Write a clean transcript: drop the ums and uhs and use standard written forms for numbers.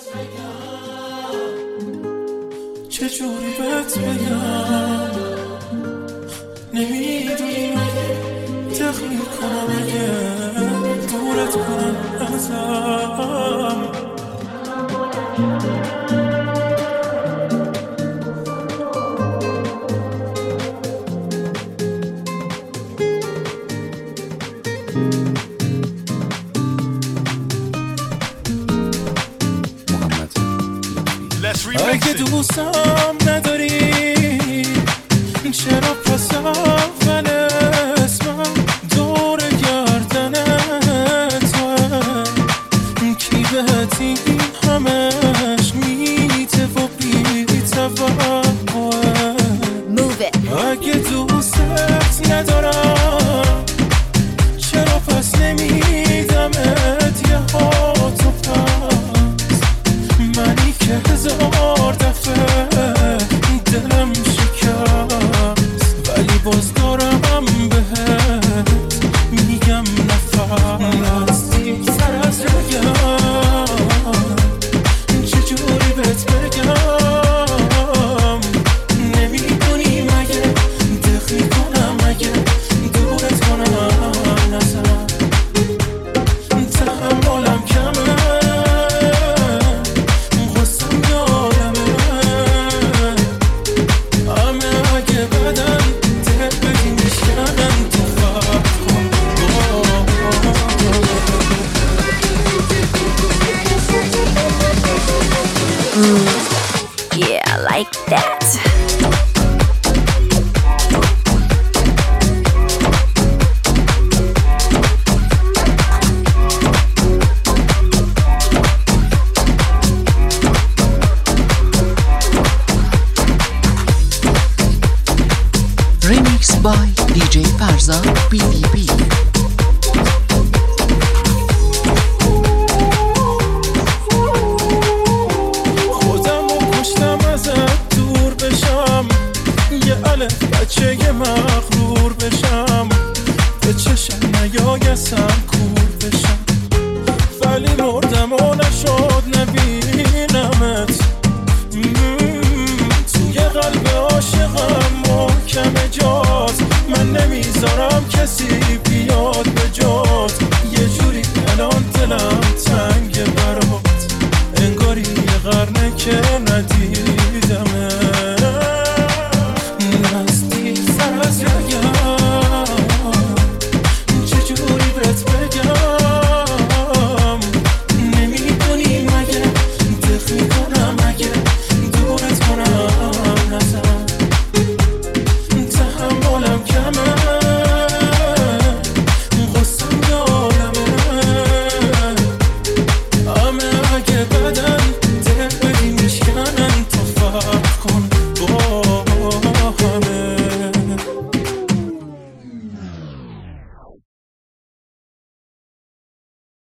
چجوری بهت بگم نمیدونی مگه تخلیل کنم اگه دورت کنم ازم اگه دوستم نداری چرا پس اول اسمم دور گردن توه کی بهت این همش میته و بی توقعه اگه دوستت ندارم چرا پس نمیدمت یه هاتو پس منی که هزار دفعه دلم شکست ولی باز دارم بهت میگم نزدیک‌تر از بگم چجوری بهت بگم نمیدونی مگه دق میکنم مگه دورت کنم ازم تحملم کمه غصم یادمه همه اگه بدن دل بدی میشکنم تو فرق کن Yeah, like that. Remix by DJ Parza PDP. خودم و کشتم ازت دور بشم یه الف بچه یه مغرور بشم به چشم نیایستم کور بشم ولی مردم و نشد نبینمت توی قلب عاشقم محکم جات من نمیذارم کسی بیاد به جات یه جوری الان دلم